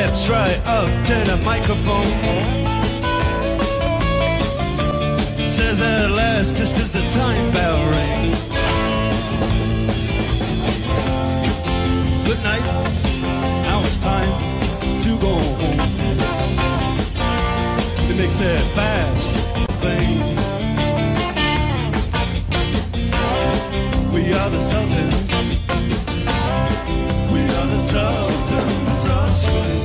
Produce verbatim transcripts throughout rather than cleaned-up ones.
steps right up to the microphone. Says at last, just as the time bell rings. Good night, now it's time to go home. It makes a fast thing. We are the Sultans. We are the Sultans of Swing.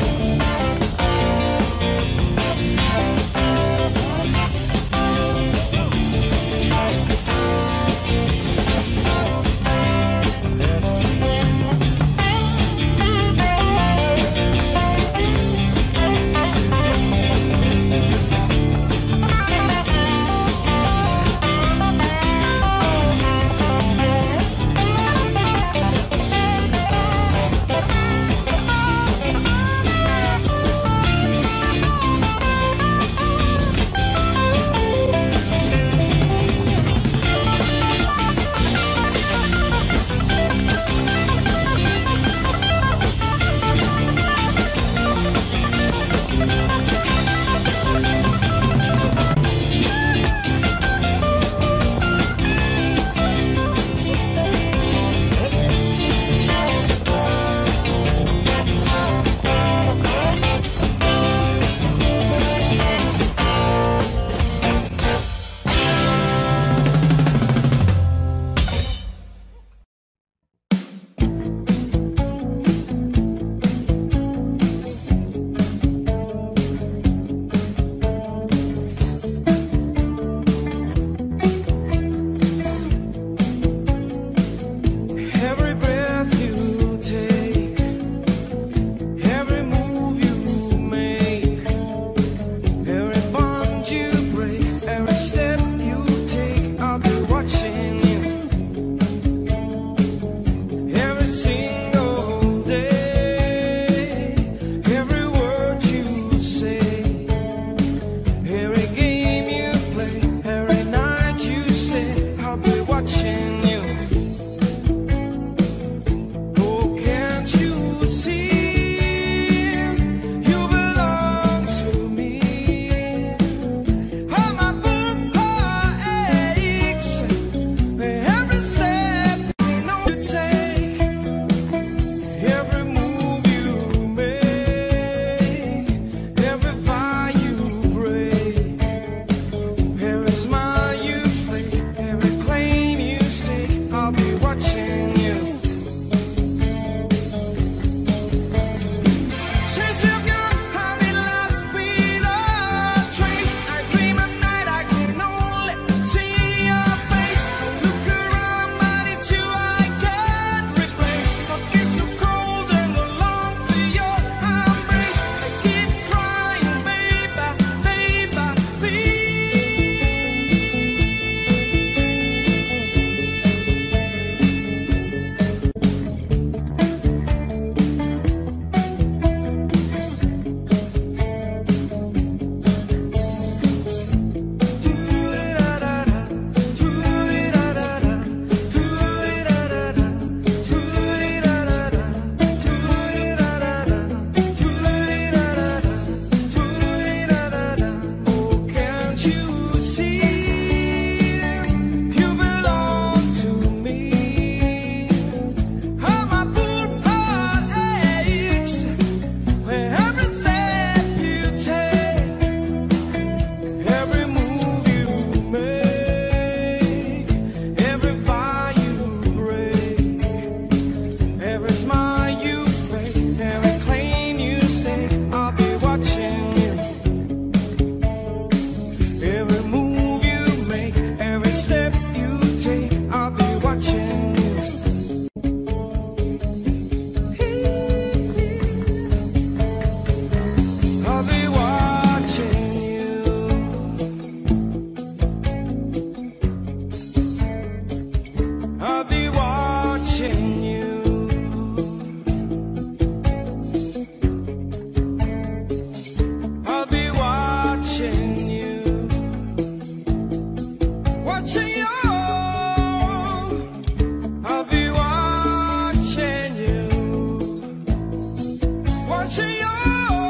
To you.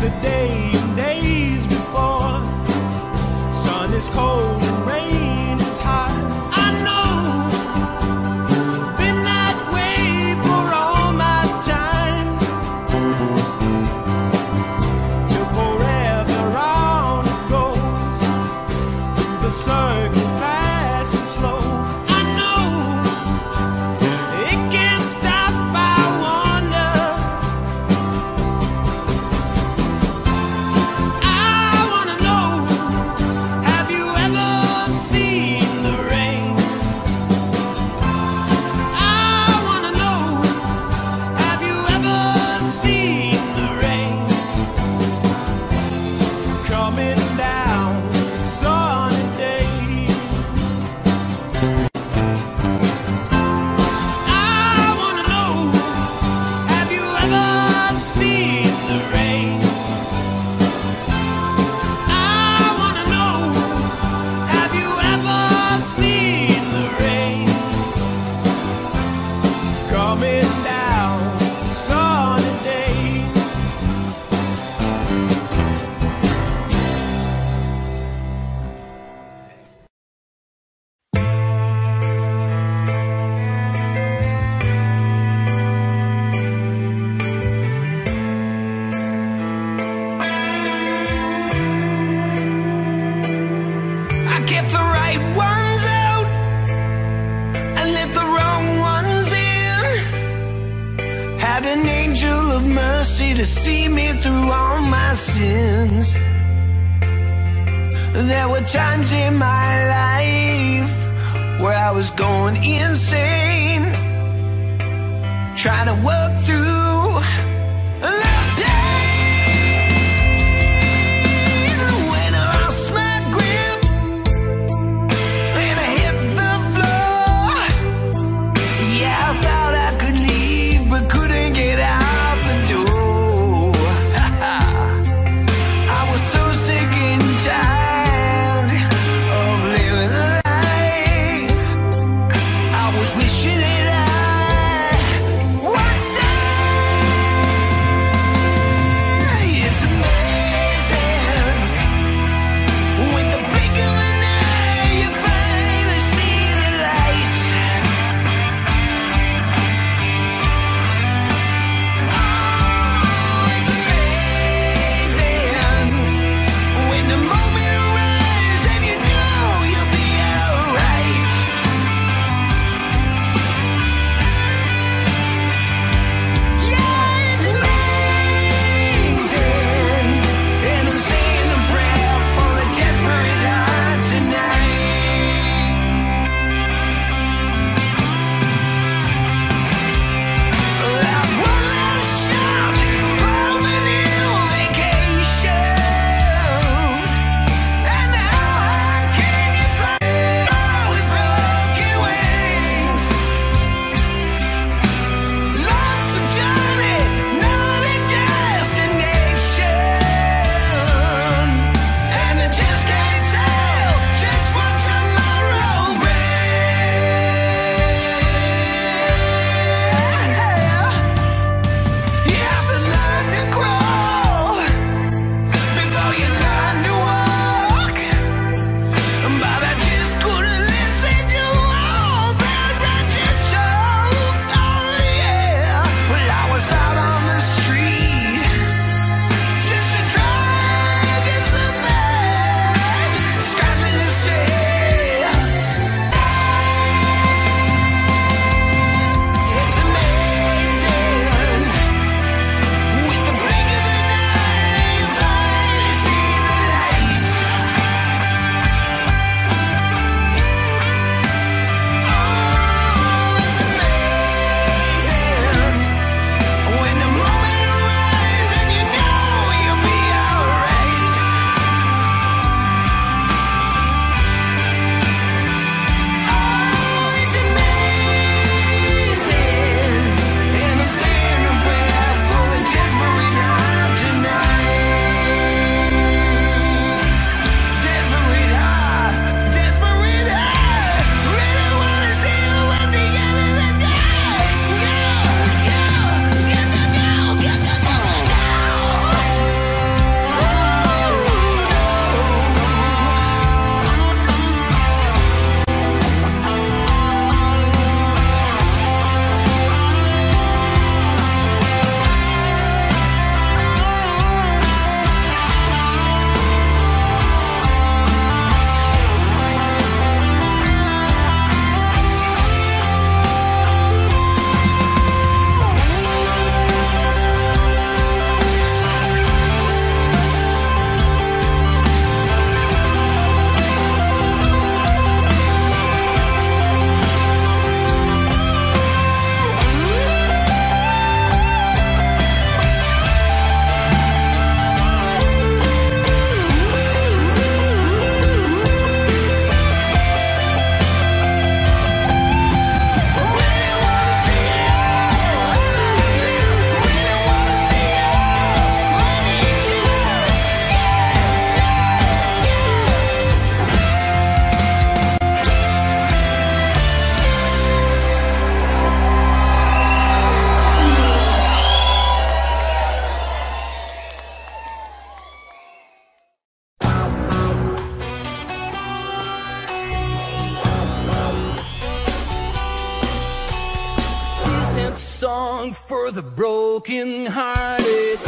today and days before. Sun is cold and rain is hot. I know, been that way for all my time. Till forever on it goes, through the circle fast and slow. I know, it can't stop, I wonder. I wanna know, have you ever seen the rain? I wanna know, have you ever seen the rain? Coming down a sunny day. I wanna know, have you ever seen the rain? I wanna know, have you ever seen the rain? Coming down a sunny day. I kept the right ones out and let the wrong ones in. Had an angel of mercy to see me through all my sins. There were times in my life where I was going insane, trying to work through the pain. When I lost my grip and I hit the floor, yeah, I thought I could leave but couldn't get out the door. I was so sick and tired of living a lie. I was wishing that I one day song for the broken-hearted.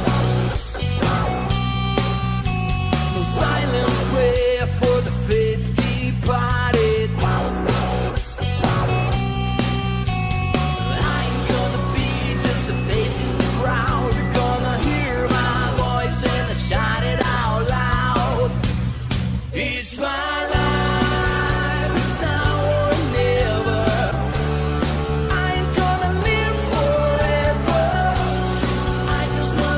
No silent prayer for the faith departed. I ain't gonna be just a face in the crowd. You're gonna hear my voice and I shout it out loud. It's my life, it's now or never. I ain't gonna live forever. I just want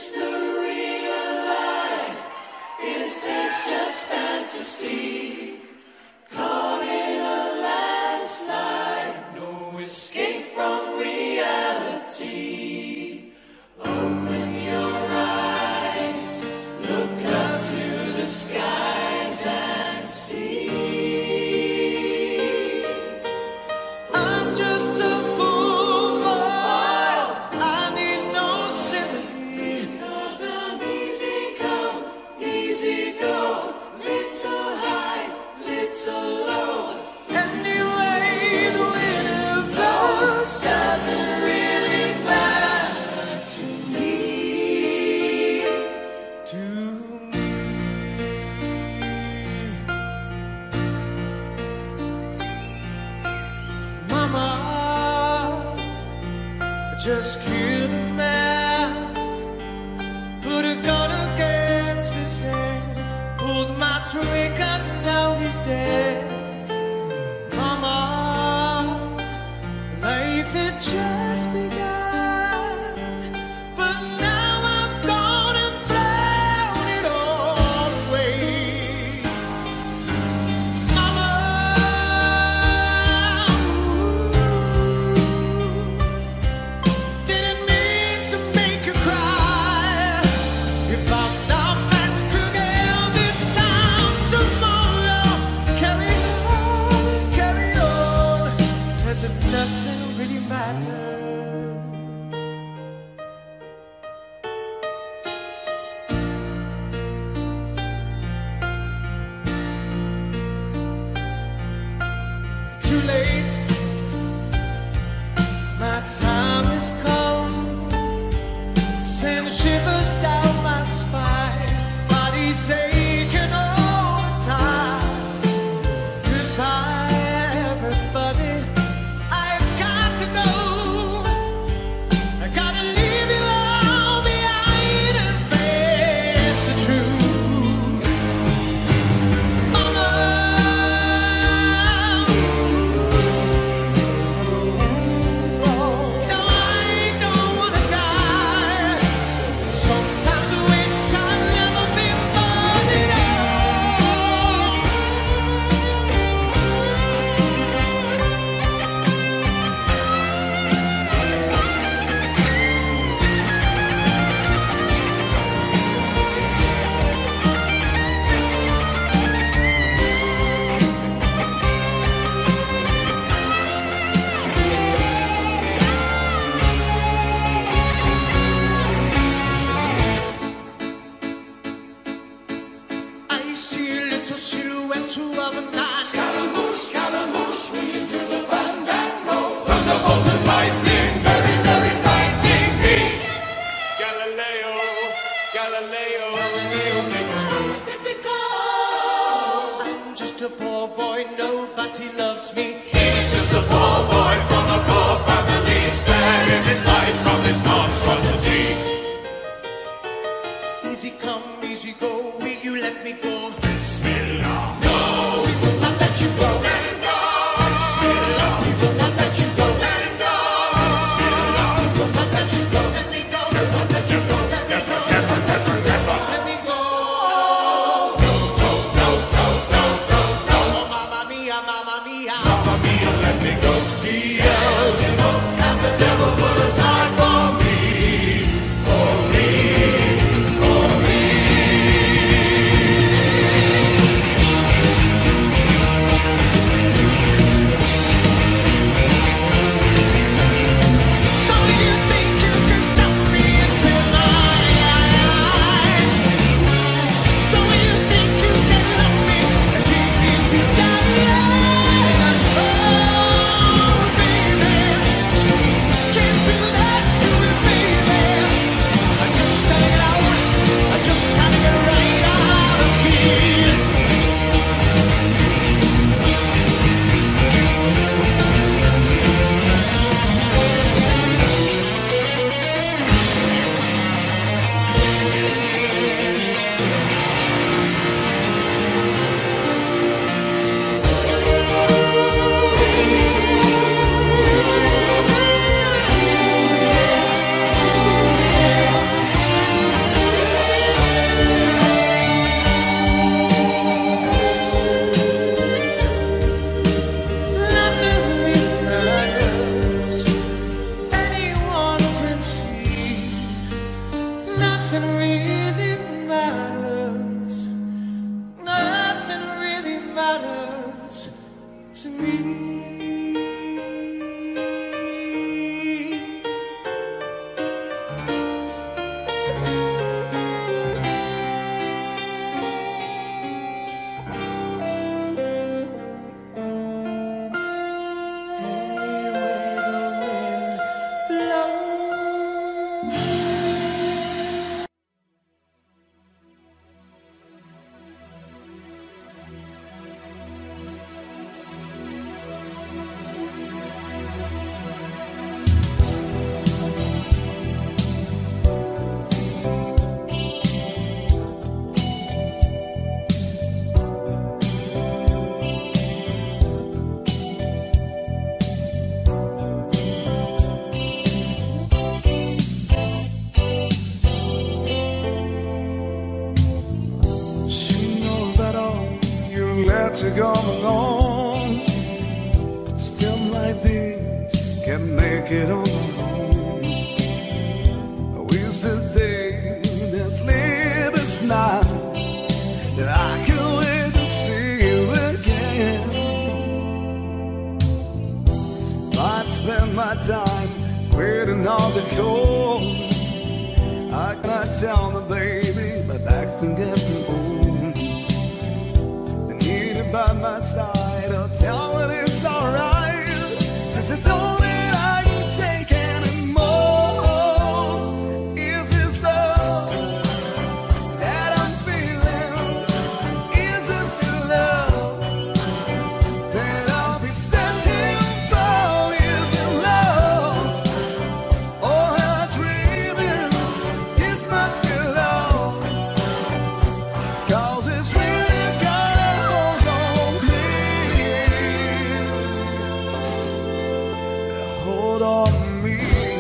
this the real life? Is this just fantasy? Caught in a landslide, no escape from reality. Open your eyes, look up to the skies and see. I'm just a fool boy, I need no sympathy. Cause I'm easy come, easy go, little high, little low. Anyway, the winner blows doesn't really matter to me, to me. Mama, I just killed a man, put a gun against his head, pulled my trigger, now he's dead. Mama, life had just begun, but now I've gone and thrown it all away. Mama, didn't mean to make you cry. If I'm not back again this time tomorrow, carry on, carry on, as if nothing really mattered. Too late, my time has come. Send shivers down my spine, body's aching all the time. Goodbye, everybody, I've got to go. I gotta leave you all behind and face the truth. Mama, no, I don't wanna die. Sometimes I wish I'd never been born at all. I see a little silhouette of a night. Scaramouche, Scaramouche, swinging to the fandango. Thunderbolt and lightning, very, very frightening me. Galileo, Galileo, I'm just a poor boy, nobody loves me. he's just a poor boy from a poor family, sparing his life from this monstrosity. Easy come, easy go, will you let me go? Bismillah, No, we will not let you go. let him go. Bismillah, we will not let you go. Let him go. Bismillah, we will not let you go. Let me go. Not let you go. Let me go. Never, never, never. Let me go. No, no, no, no, no, no, no. Oh, mamma mia, mamma mia. Mamma mia, let me go. Yeah. got to go alone. Still like this, can't make it on my own. I wish the day that's live is not, that I can wait to see you again. I'd spend my time waiting on the call. I cannot tell the baby, my back's been getting old. I need her by my side, I'll tell her it's alright, 'cause it's all that I can take anymore. Is this love that I'm feeling? Is this the love that I'll be searching for? Is it love? Or am I dreaming? This must be love, 'cause it's really got a hold on me. Hold on me.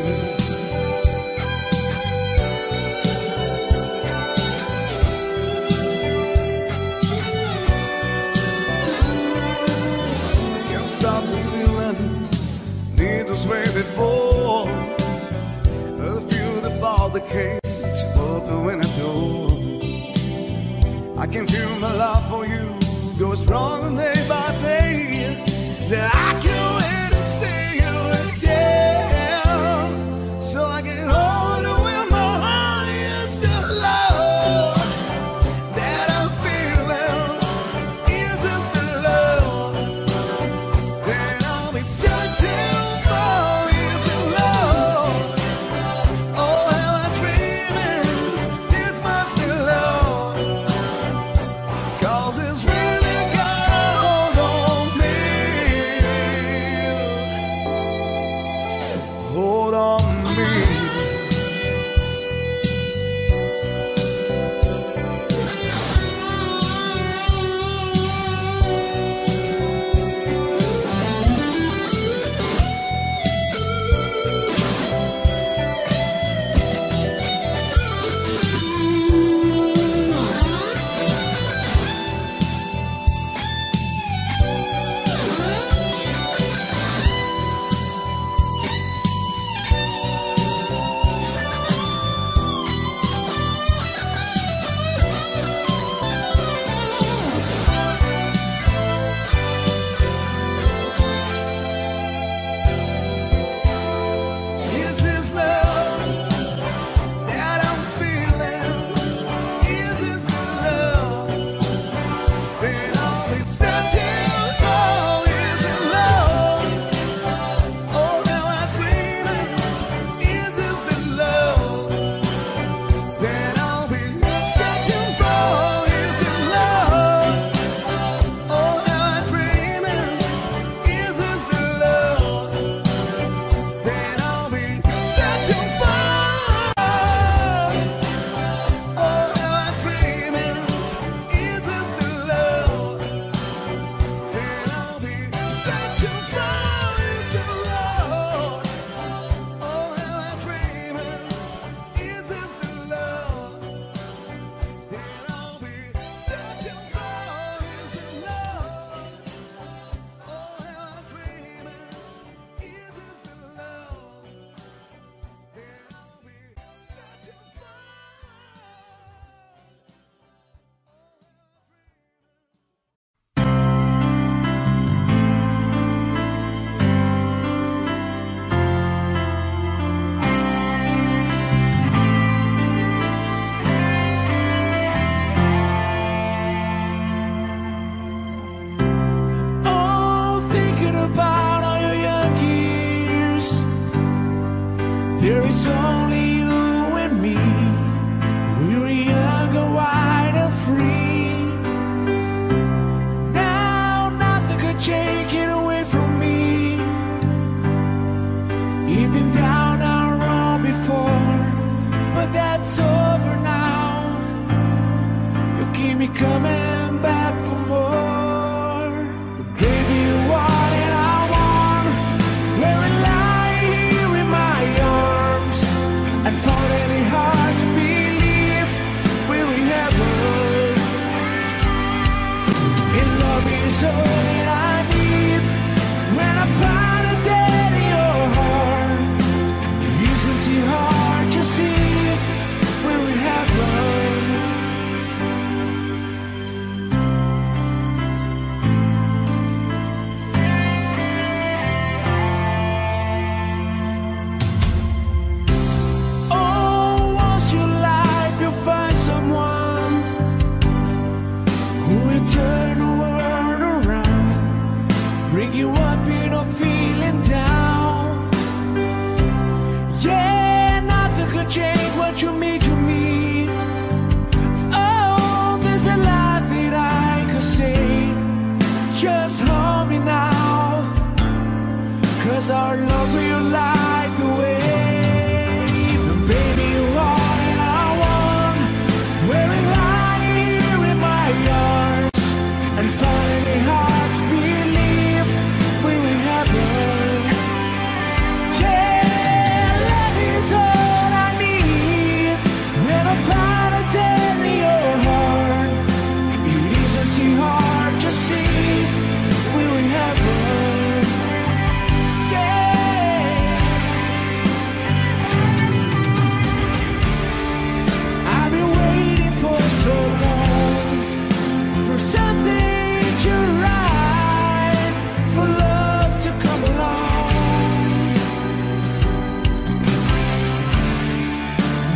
Can't stop the feeling, need to sway before. But I feel the ball that came to open when the door. I can feel my love for you go strong day by day. That I can wait to see you again, so I can hold you in my heart. Is the love that I'm feeling? Is this the love that I'll be searching for? Is it love? Oh, am I dreaming? This must be love, 'cause it's really got a hold on me. Hold on me. Is this love that I'm feeling? Is this the love that I'll be searching for? Is it love? Oh, now I'm dreaming. Is this the love that I'll be searching for? Is it love? Oh, now I'm dreaming. Is this the love that I'll be searching for? Oh, now I'm dreaming. Is this the love that I'll be searching for? Is it love? Oh, now I'm dreaming. Is this the love that I'll be searching for? Is it love? Oh, now I'm dreaming. Is this the love that I'll be searching for? Oh, thinking about all your young years. There is only you and me. We were young and wide and free. Now nothing could take it away from me. You've been down and wrong before, but that's over now. You keep me coming back for more. Gave you all that I want, where I lie here in my arms, and found it hard to believe we were never in love. Is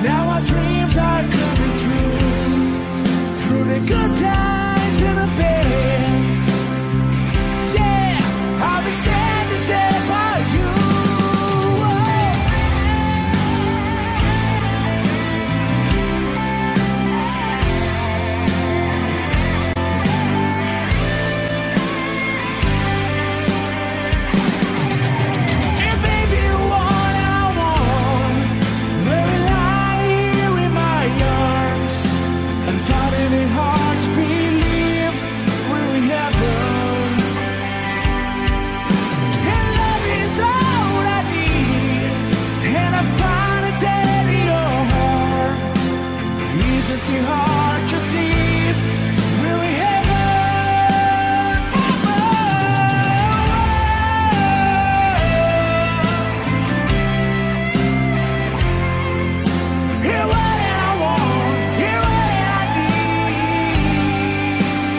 Now our dreams are coming true, through the good times and the bad. Yeah, I'll be standing there by you. And baby, what I want, where we lie here in my arms, and finding it hard to believe we're in heaven. And love is all I need, and I find it dead in your heart. Isn't it hard to see we're in heaven? Hear what I want, hear what I need.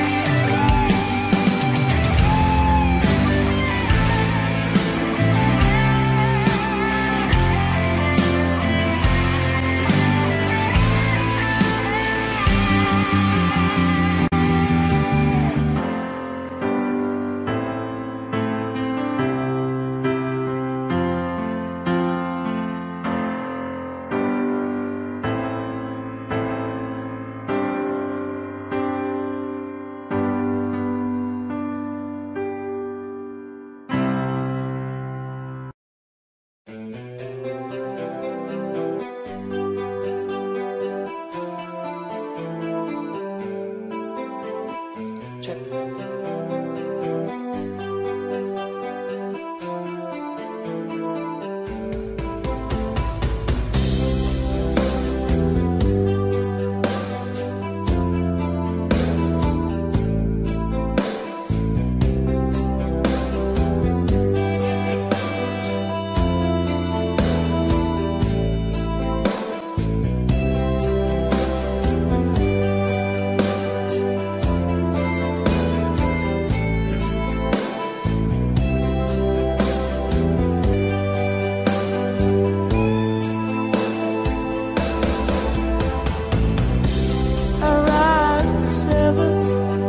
Around the seven,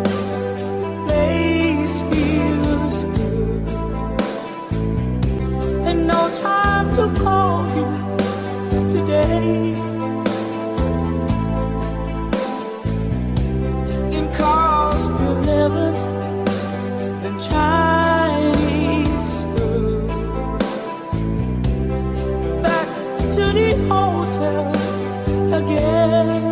place feels good, and no time to call you today. In cost eleven, the Chinese food. Back to the hotel again.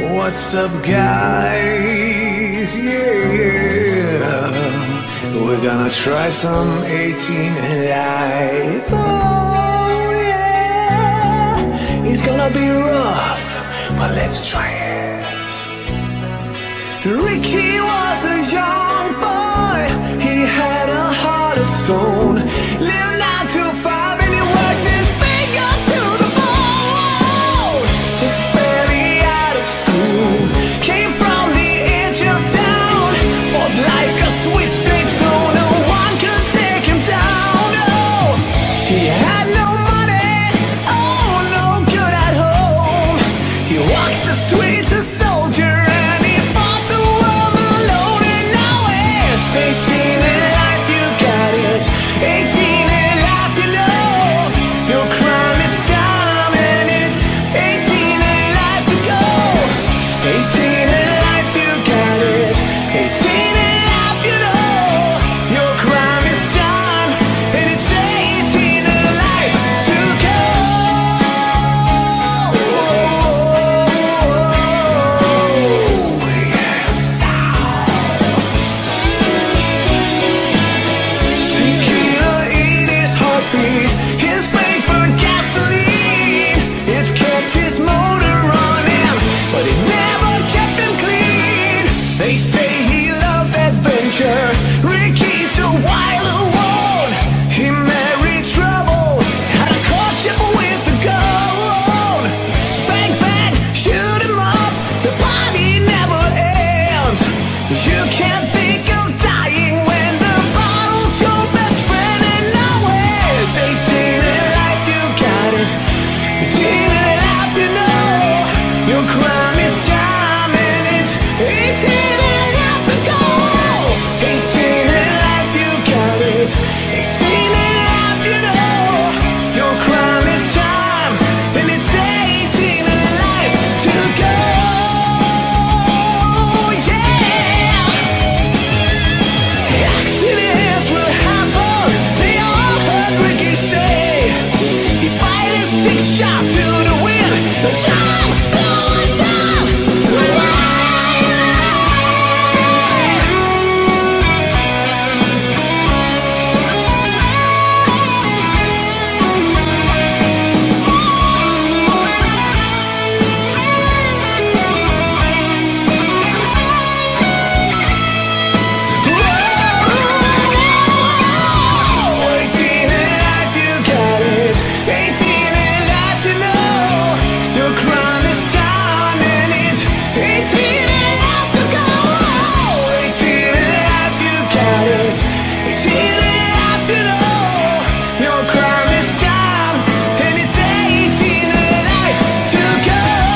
What's up, guys? Yeah, we're gonna try some eighteen Life. Oh yeah, it's gonna be rough, but let's try it. Ricky was a young boy, he had a heart of stone. Lived nine till five and he worked his fingers to the bone. Just barely out of school, came from the edge of town, fought like a switchblade so no one could take him down. Oh, he had no money, oh, no good at home. He walked the streets a soldier and he fought the world alone. And now it's eighteen in life, you got it. eighteen in life, you know your crime is time, and it's eighteen in life to go. eighteen in life, you got it. eighteen in life, you know your crime is time, and it's eighteen in life to go. Yes. Tequila in his heartbeat, his faith burned gasoline. It kept his motor running, but it never kept him clean. They say he loved adventure, Ricky's a wild one. He married trouble, had a courtship with the gold. Bang, bang, shoot him up, the party never ends. You can't think of dying when the bottle's your best friend. And now it's eighteen in life, you got it. eighteen in life, you know your crime is time, and it's eighteen in life to go. eighteen in life, you got it. eighteen in life, you know your crime is time, and it's eighteen in life to go. Yeah. Accidents will happen, they all heard Ricky say. He fired six shots to the wind, the shot going down. eighteen in life, you got it. eighteen in life, you know your crime is time, and it's eighteen in life to go. eighteen in life, you got it. eighteen in life, you know your crime is time, and it's eighteen in life to go.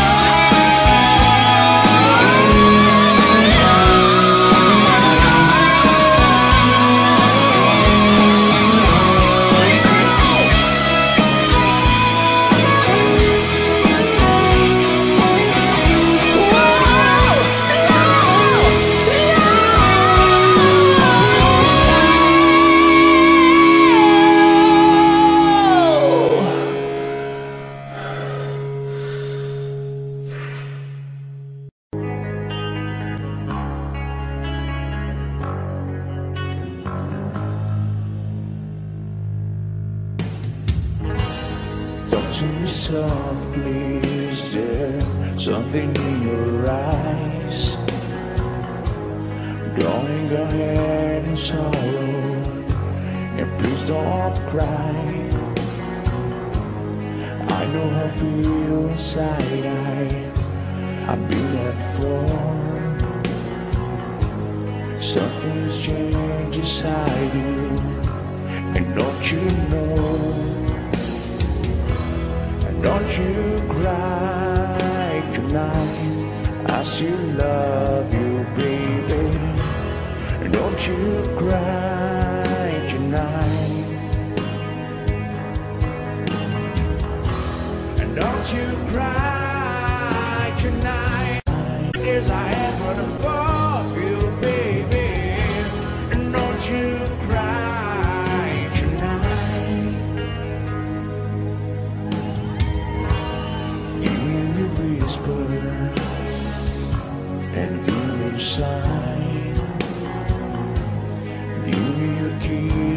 Talk to me softly, is there something in your eyes? Going ahead in sorrow, and please don't cry. I know how I feel inside, I, I've been there before. Something's changed inside you, and don't you know? Don't you cry tonight, I still love you, baby. Don't you cry tonight. Don't you cry tonight, as I heaven above you, baby. Don't you cry tonight. In your whisper,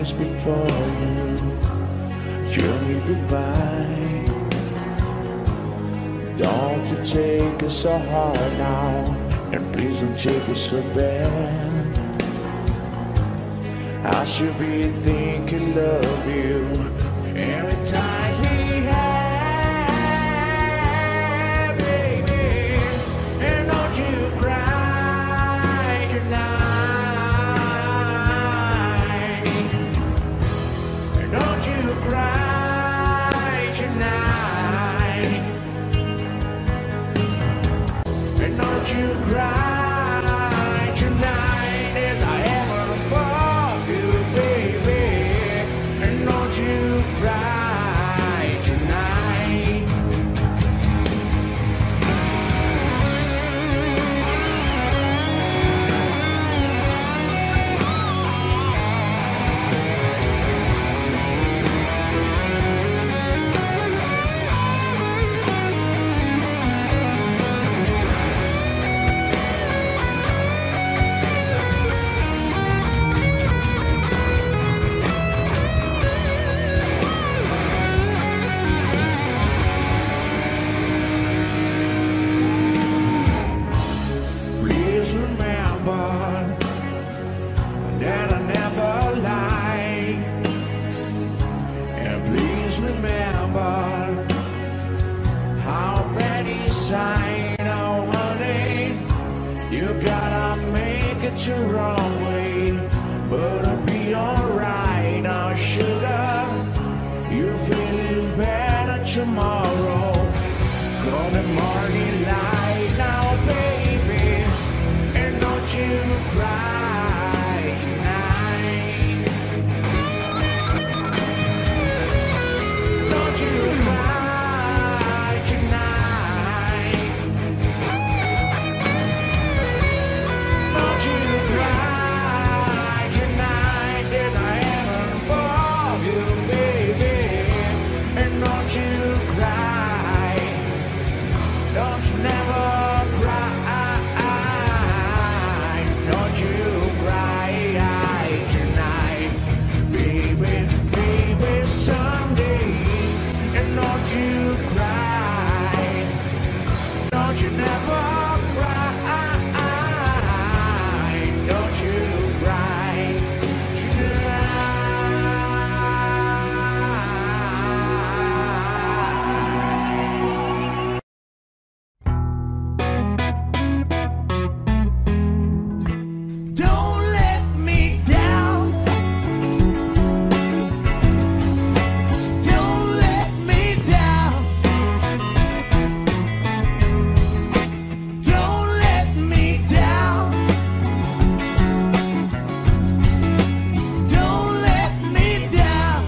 times before you tell me goodbye. Don't you take it so hard now, and please don't take it so bad. I should be thinking love you every time we have, baby. And don't you cry tonight. And don't you cry tonight. And don't you cry tonight as I am above you, baby. And don't you cry tonight. Please remember that I never lied. And please remember how that inside, oh honey, you gotta make it your own way. But I'll be alright now, sugar. You're feeling better tomorrow. Call the morning light now, baby. And don't you cry tonight. Don't you cry tonight. Don't you cry tonight. There's a heaven above you, baby. And don't you cry. Don't you never cry. Don't you cry tonight. Baby, baby, someday. And don't you cry. Don't you never cry. Don't you cry tonight. Don't let me down. Don't let me down. Don't let me down. Don't let me down.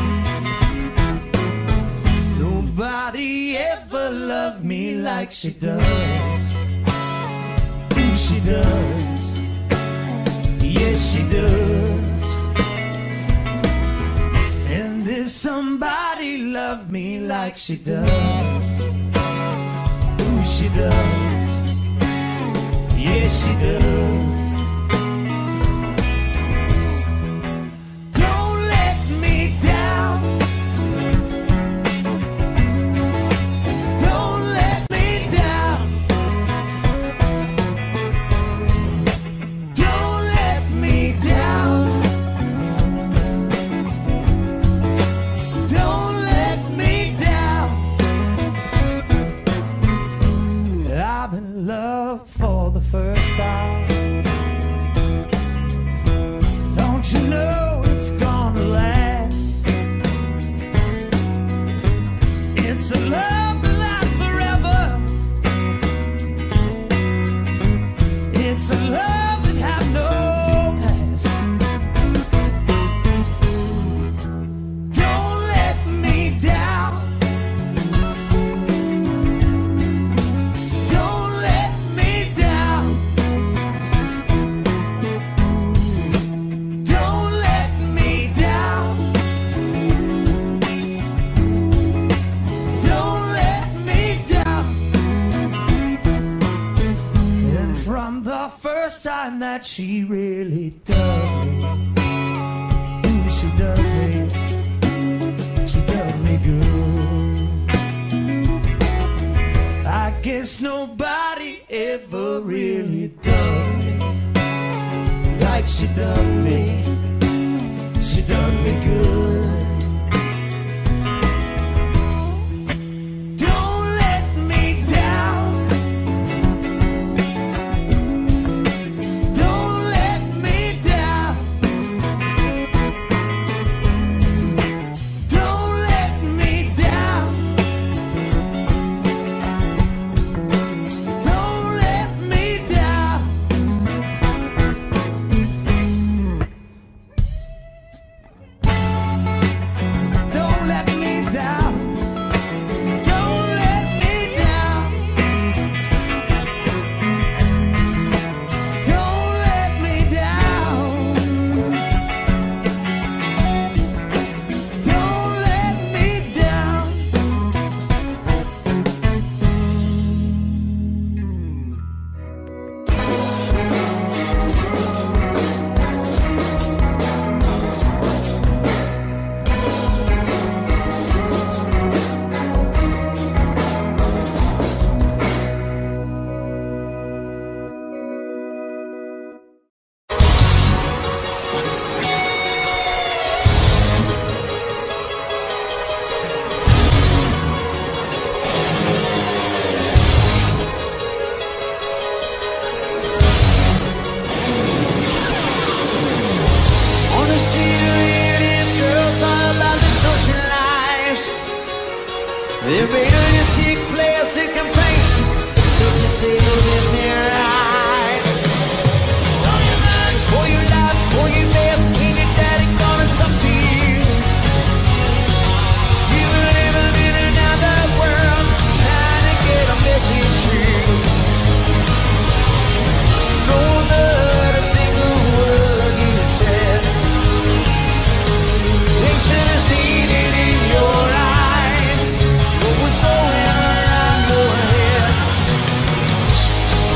Nobody ever loved me like she does. Ooh, she does. Yes, she does. And if somebody loved me like she does, ooh, she does. Yes, she does. Don't let me down. Don't let me down. Don't let me down. Don't let me down. I'm in love for the first time. Don't you know it's gonna last? It's a love that lasts forever. It's a love that have no past. Don't let me down. Don't let me down. Don't let me down. Don't let me down. And from the first time that she really dug me, ooh, she dug good. I guess nobody ever really done me like she done me. She done me good. Don't let me down. Don't let me down. Don't let me down. Don't let me down. Don't let me down. Don't let me down. Don't let me down. Don't let me down. Wanna see you in girls all about to socialize. They're realistic players who can paint such a single in their eyes. On your mind, for your life, for your death, ain't your daddy gonna talk to you? You were living in another world, trying to get a message through. No not a single word you said. They should have seen it in your eyes. What was going on your head?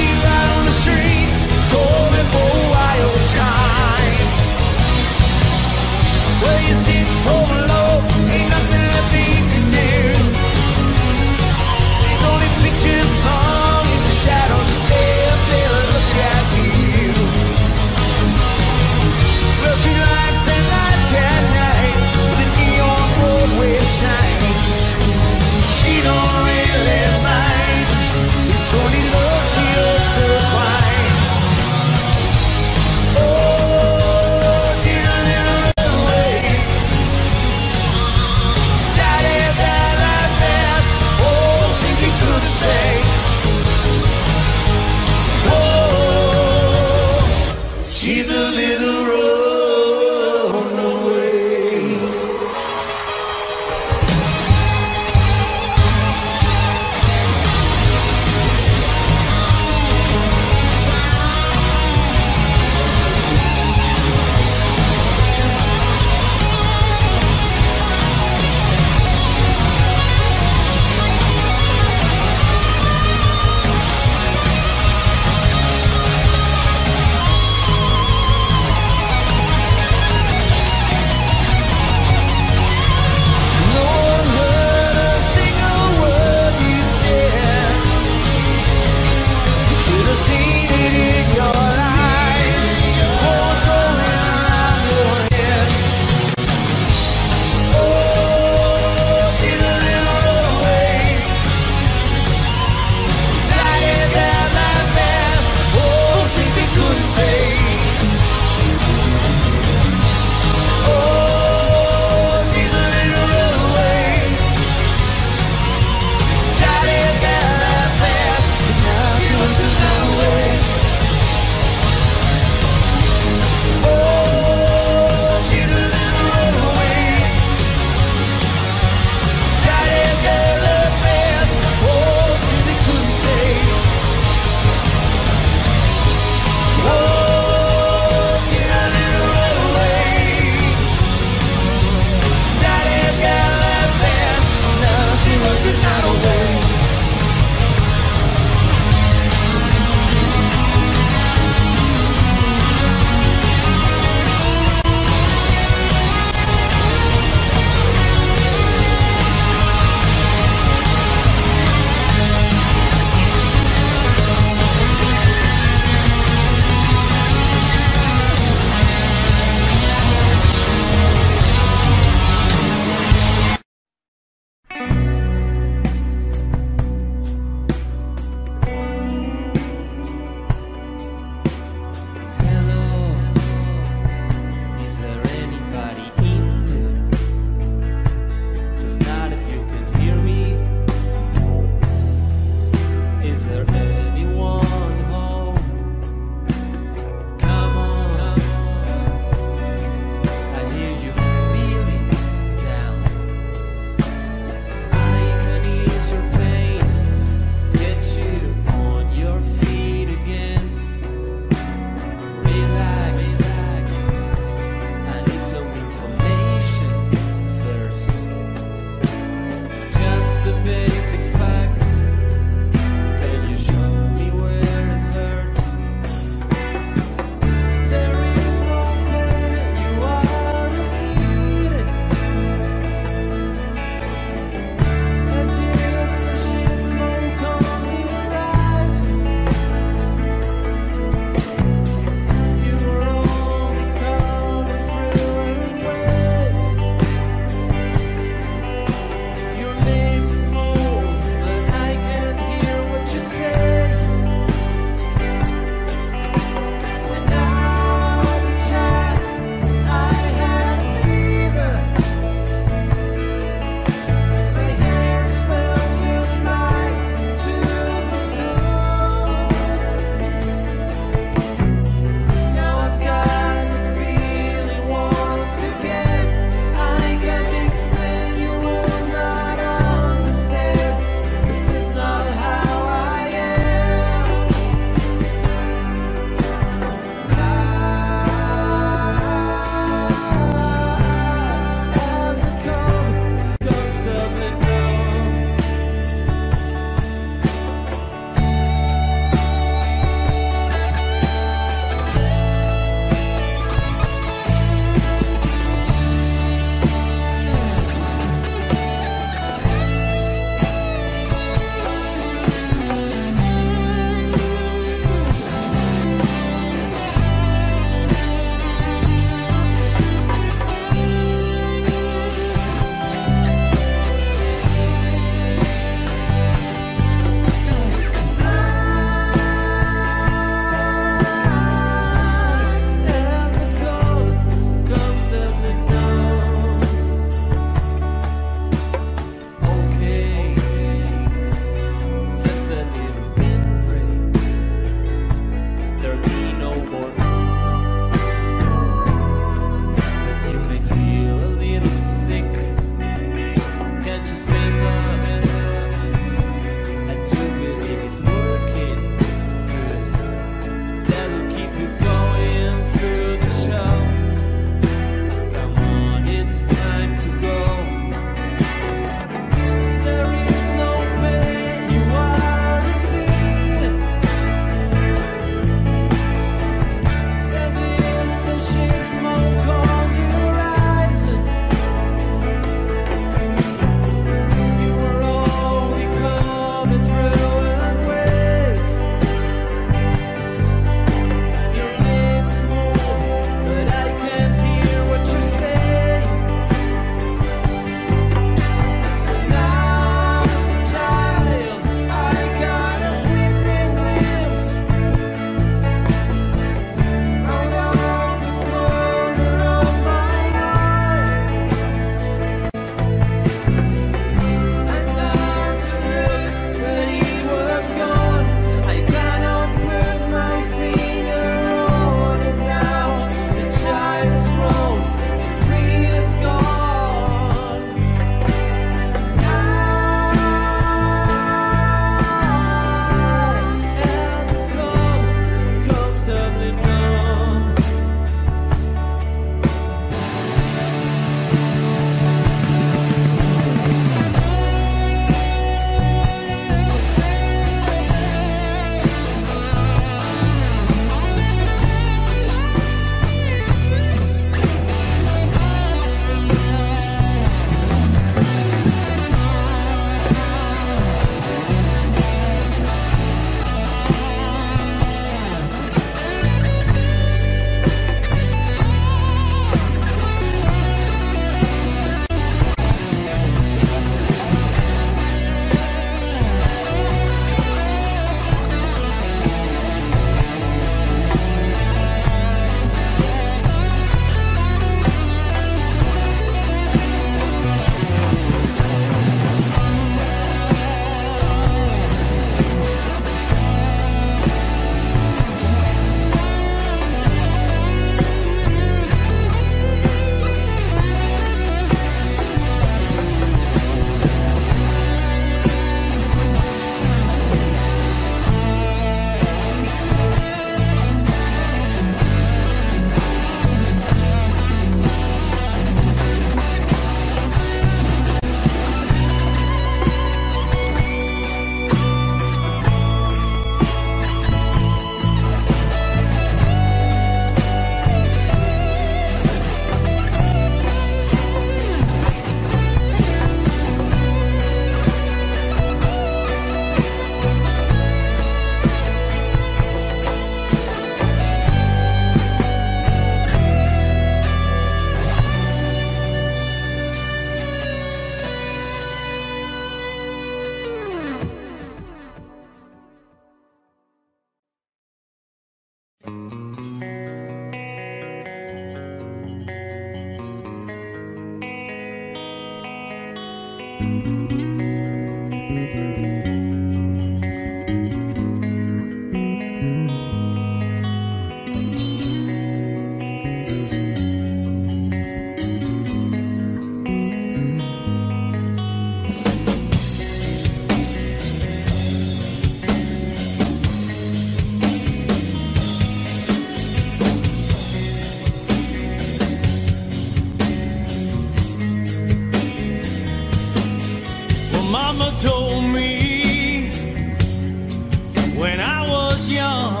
Mama told me when I was young,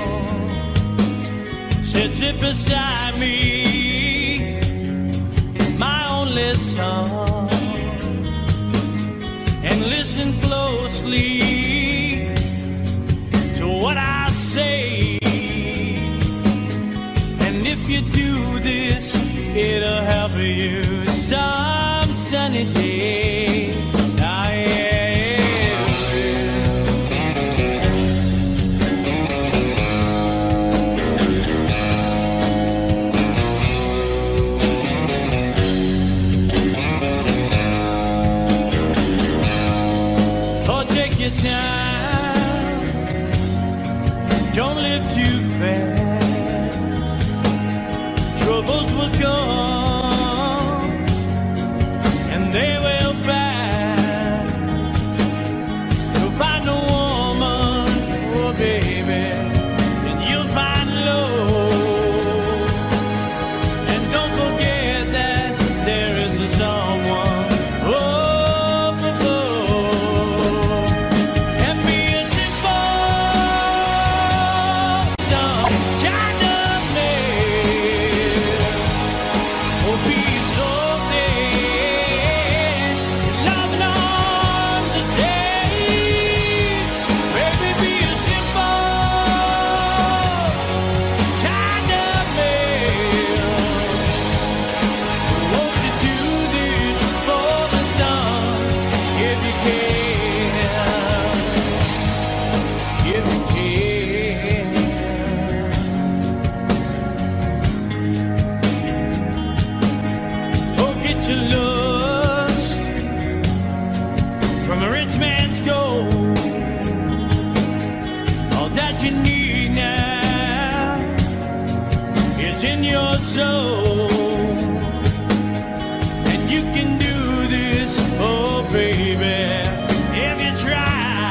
said sit beside me, my only son, and listen closely to what I say. And if you do this, it'll help you some sunny day. Ah, yeah. Oh, take your time. Don't live too fast. Troubles will come and they will pass. You'll find a woman, oh baby, and you'll find love. And don't forget that there is a someone up above. And be a simple, some kind of man. Oh, be so dead, loving on today. Baby, be a simple kind of man. Won't you do this for the sun, if you can, if you can. Oh, get your looks from a rich man's gold. All that you need now is in your soul. And you can do this, oh baby, if you try.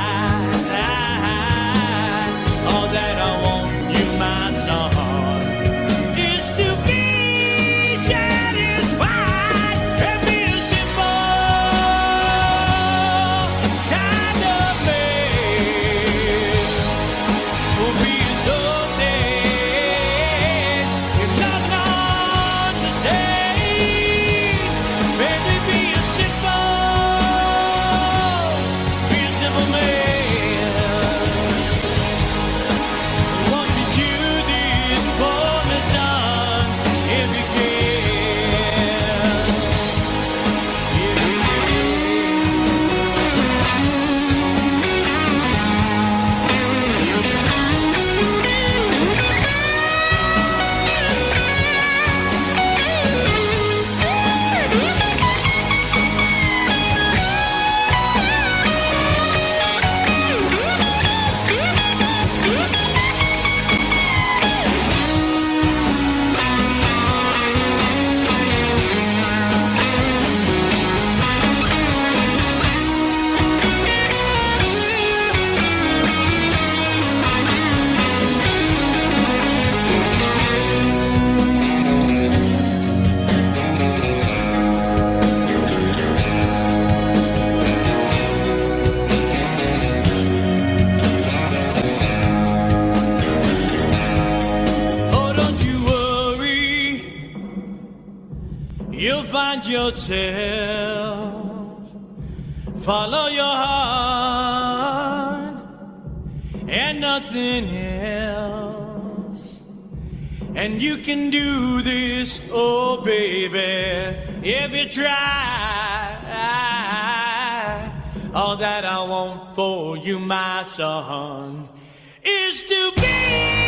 All that I want, you my son, is to be satisfied and be a simple kind of man. Oh, be so dead, you're not on today. Baby, be a simple, be a simple man. Won't you do this for me, son, if you can? If you Oh, don't you worry, you'll find yourself. Follow your heart and nothing else. And you can do this, oh baby, if you try. All that I want for you, my son, is to be